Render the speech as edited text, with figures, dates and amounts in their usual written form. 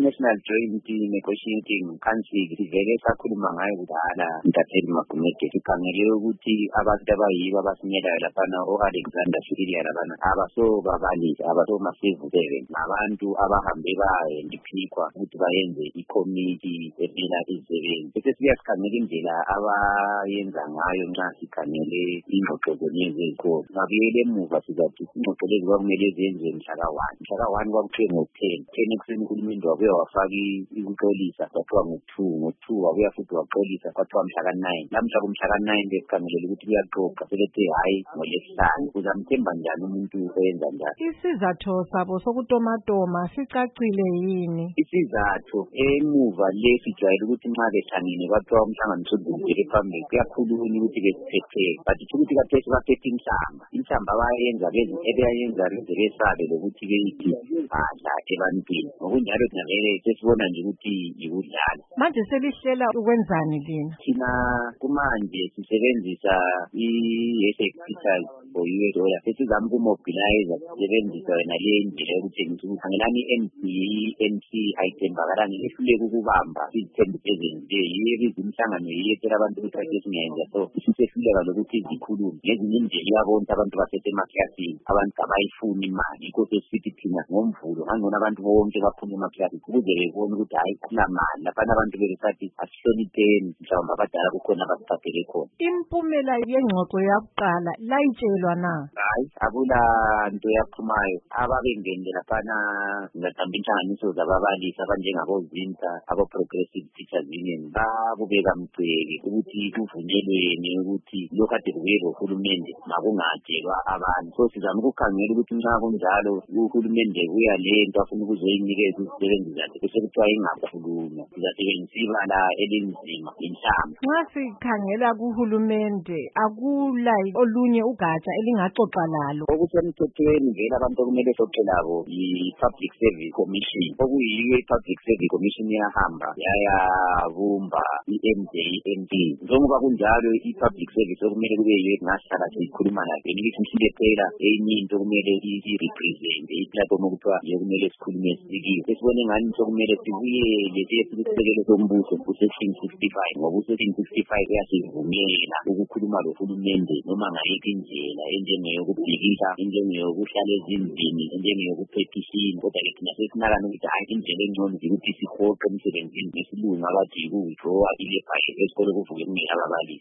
National Joint Negotiating Council sivele sakhuluma ngayo kudala Ntatheli Magumede sikhangele ukuthi abantu abayibo abasinyelayo laphana o-Alexander Siriya labana abasobabalisi abasomasivukelwe ngabantu abahambe bayendiphikwa ukuthi bayenze i-committee ephela izisebenzi bese siyasikhangela indlela abayenza ngayo nxa sikhangele ingxoxo zonyezi ezikhona ngabuyele emuva sizathi ingxoxo lezi kwakumele zenziwe mhlaka 1 kwakuthiwe ngo-10 ekuseni uhulumende wabuye wafaka ukuxolisa kwathiwa ngo-2 wabuya futhi waxolisa kwathiwa mhlaka 9 namhla kumhlaka 9 besikhangelele ukuthi kuyaxoxa sebethe hayi ngoLwesihlanu uzamthemba njani umuntu oyenza njani. Isizathu sabo sokutomatoma sicacile yini? Isizathu emuva lesijwayele ukuthi nxa behlangene kwathiwa umhlangano sodlulele phambili kuyakhulunywa ukuthi besiphethe but ukuthi kathesi baphethe inhlamba abayenza ebeyenza besabe lokuthi beyithi badla ebantwini ngokunjalo thina sesibona nje ukuthi yikudlala. Manje selihlela ukwenzani lina? Thina kumanje sisebenzisa i-hospital for $US sesizama ukumobilize sisebenzisa yona le ndlela yokuthengisa ukukhangelani i-NC ayithembakalanga ehluleka ukubamba izithembu ezenziwe yiyo imihlangano yiyethela abantu ukuthi ake singenza so sisehluleka lokuthi zikhulume ngezinye indlela iyabona abantu basesemaklasini abantu abayifuni imali yikho sesithi thina ngomvulo ngangona abantu bonke baphuma emaklasini ukuze bebone ukuthi hayi kunamali laphana abantu bebesathi asihlonipheni mhlawumbe abadala kukhona abasiphathele khona. Impumela yengxoxo yakuqala layitshelwa na? Hayi akula nto yaphumayo ababengenile laphana ngahamba inhlanganiso zababalisi abanjengabozinta abo-Progressive Teachers Union babubeka mgceke ukuthi kuvunyelweni ukuthi lokhu kade kubuyelwa uhulumende makungatshelwa abantu so sizama ukukhangela ukuthi nxa kunjalo uhulumende kuya lento afuna ukuzoyinikeza izisebenzi zakhe bese kuthiwa ingakhulunywa sizasebenzisa ibala elinzima inhlamba. Nxa sikhangela kuhulumende akulayi olunye ugatsha elingaxoxa lalo okusemthethweni vele abantu okumele soxe labo yi-Public Service Commission okuyiyo i-Public Service Commission yahamba yayabumba i-MJNT njengoba kunjalo i-Public Service okumele kube yiyo ngasihlala sikhuluma layo ngithi mhlile phela enye into okumele i-represent i-platform okuthiwa yiyo kumele sikhulume sikiyo sesibone ngani sokumele sibuyele siyesisekelo sombuso ku-Section 65 ngoba u-Section 65 uyasivumela ukukhuluma lohulumende noma ngayiphi indlela enjengeyokubhikisha enjengeyokuhlala ezindlini enjengeyokuphetishini kodwa-ke thina sesinakana ukuthi hayi indlela engcono ukuthi sihoqe emsebenzini ngesilungu abathi yiku-withdraw ile-budget esikole kuvuke kungela ababalisi.